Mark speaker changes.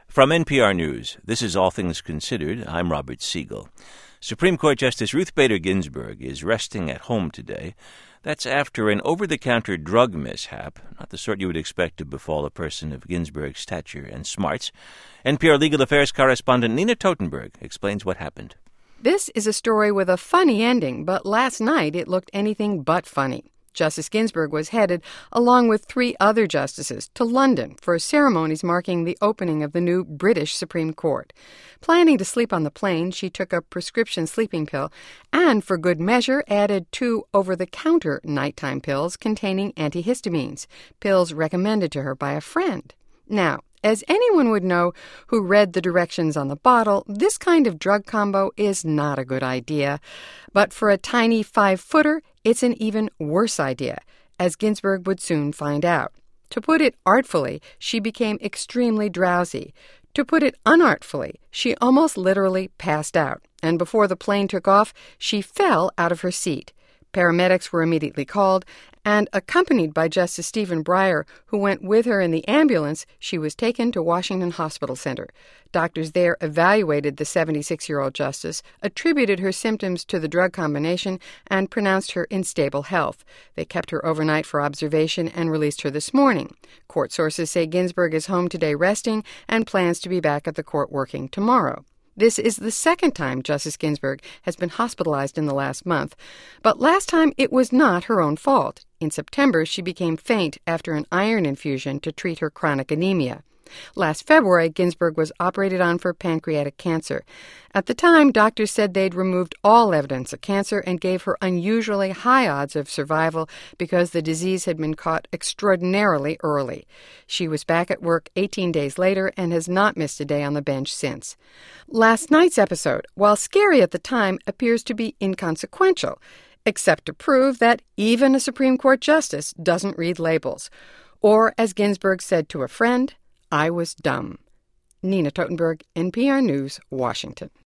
Speaker 1: From NPR News, this is All Things Considered. I'm Robert Siegel. Supreme Court Justice Ruth Bader Ginsburg is resting at home today. That's after an over-the-counter drug mishap, not the sort you would expect to befall a person of Ginsburg's stature and smarts. NPR Legal Affairs correspondent Nina Totenberg explains what happened.
Speaker 2: This is a story with a funny ending, but last night it looked anything but funny. Justice Ginsburg was headed, along with 3 other justices, to London for ceremonies marking the opening of the new British Supreme Court. Planning to sleep on the plane, she took a prescription sleeping pill and, for good measure, added 2 over-the-counter nighttime pills containing antihistamines, pills recommended to her by a friend. Now, as anyone would know who read the directions on the bottle, this kind of drug combo is not a good idea. But for a tiny 5-footer, it's an even worse idea, as Ginsburg would soon find out. To put it artfully, she became extremely drowsy. To put it unartfully, she almost literally passed out, and before the plane took off, she fell out of her seat. Paramedics were immediately called, and accompanied by Justice Stephen Breyer, who went with her in the ambulance, she was taken to Washington Hospital Center. Doctors there evaluated the 76-year-old justice, attributed her symptoms to the drug combination, and pronounced her in stable health. They kept her overnight for observation and released her this morning. Court sources say Ginsburg is home today resting and plans to be back at the court working tomorrow. This is the second time Justice Ginsburg has been hospitalized in the last month. But last time it was not her own fault. In September, she became faint after an iron infusion to treat her chronic anemia. Last February, Ginsburg was operated on for pancreatic cancer. At the time, doctors said they'd removed all evidence of cancer and gave her unusually high odds of survival because the disease had been caught extraordinarily early. She was back at work 18 days later and has not missed a day on the bench since. Last night's episode, while scary at the time, appears to be inconsequential, except to prove that even a Supreme Court justice doesn't read labels. Or, as Ginsburg said to a friend, I was dumb. Nina Totenberg, NPR News, Washington.